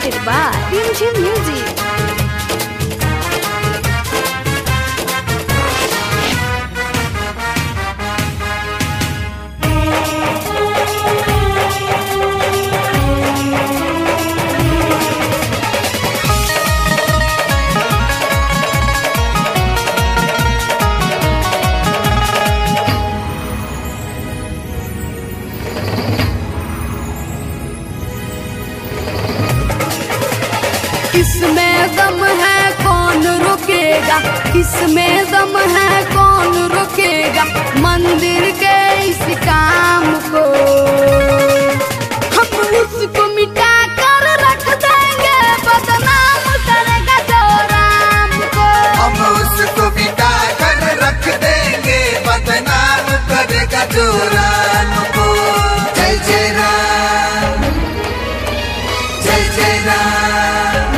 presented by Rimjim Music. किसमें दम है कौन रुकेगा, किसमें दम है कौन रुकेगा मंदिर के इस काम को। हम उसको मिटा कर रख देंगे, बदनाम करेगा जो राम को। हम उसको मिटा कर रख देंगे, बदनाम करेगा जो राम को। जय जय राम, जय जय राम,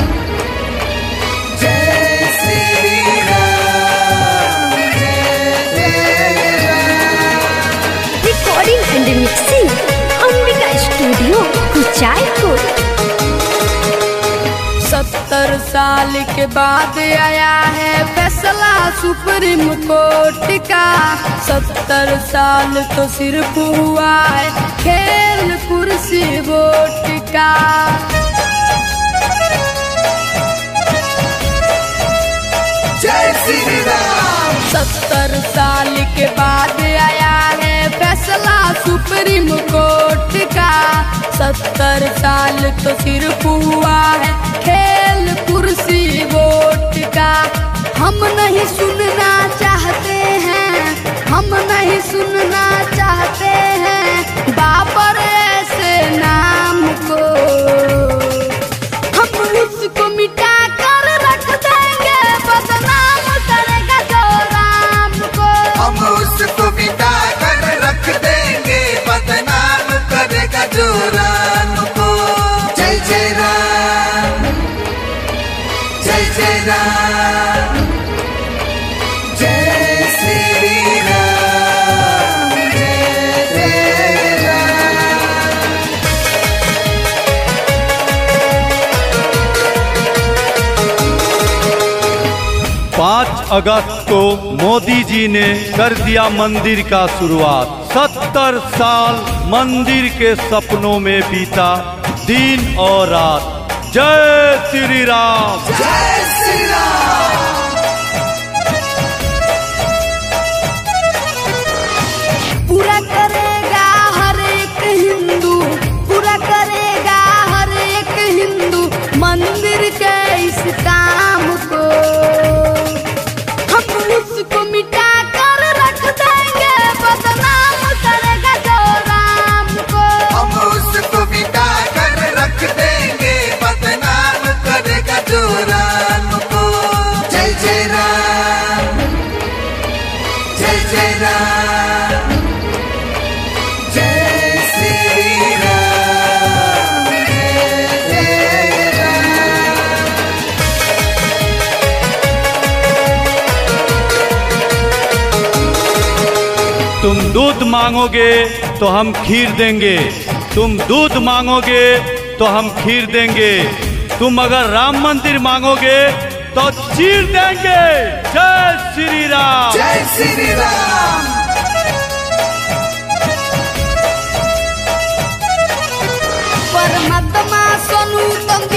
जय श्री राम, जय जय Ram. Recording and mixing Ambika Studio, Kuchaipur. 70 साल के बाद आया है फैसला सुप्रीम कोर्ट का। 70 साल तो सिर्फ हुआ है खेल कुर्सी वोट का। जय श्री राम। 70 साल के बाद आया है फैसला सुप्रीम कोर्ट का। 70 साल तो सिर्फ हुआ है खेल कुर्सी वोट का। हम नहीं सुनना चाहते हैं, हम नहीं सुनना चाहते हैं बाबर ऐसे नाम को। हम उसको मिटा कर रख देंगे, बदनाम करेगा जो राम को। हम उसको मिटा कर रख देंगे, बदनाम करेगा जो राम को। जय जय राम, जय जय राम, जय श्री राम, जय जय राम। 5 अगस्त को मोदी जी ने कर दिया मंदिर का शुरुआत। 70 साल मंदिर के सपनों में बीता दिन और रात। जय श्री राम। जय श्री राम। पूरा करेगा हर एक हिंदू, पूरा करेगा हर एक हिंदू मंदिर के इस काम को। हम उसको मिटा कर रख देंगे, बदनाम करेगा जो राम को। हम उसको मिटा कर रख देंगे, बदनाम करेगा जो राम को। जय जय राम, जय जय राम, जय श्री राम, जय जय राम। तुम दूध मांगोगे तो हम खीर देंगे, तुम दूध मांगोगे तो हम खीर देंगे। तुम अगर राम मंदिर मांगोगे तो चीर देंगे। जय श्री राम। जय श्री राम। परमात्मा सोनू तुम